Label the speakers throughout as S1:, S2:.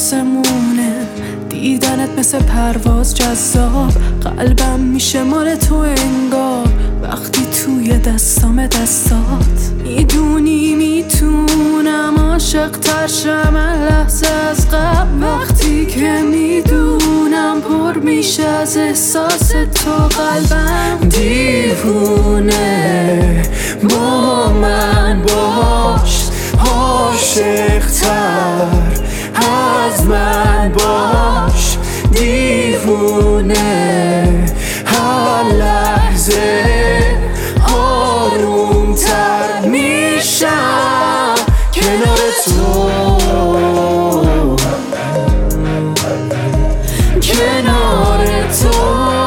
S1: آسمونه، دیدنت مثل پرواز جذاب، قلبم میشه مال تو انگار وقتی توی دستام دستات. میدونی میتونم عاشق تر شم لحظه از قبل، وقتی که میدونم پر میشه از احساس تو قلبم. دیوونه با من باش، عاشق تر از من باش، دیوونه هر لحظه آروم تر میشم کنار تو، کنار تو.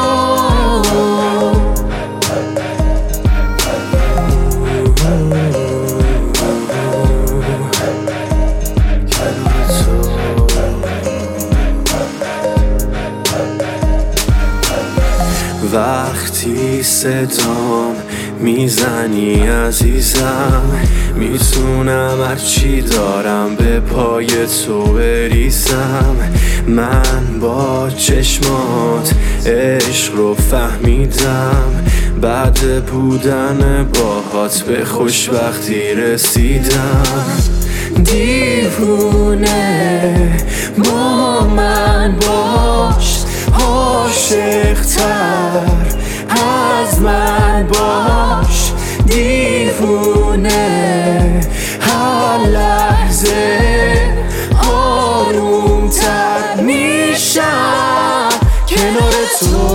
S1: وقتی صدام میزنی عزیزم، میتونم هرچی دارم به پای تو بریزم. من با چشمات عشق رو فهمیدم، بعد بودن باهات به خوشبختی رسیدم. دیوونه با من باش، عاشق تر از من باش، دیوونه هر لحظه آروم تر میشم کنار تو.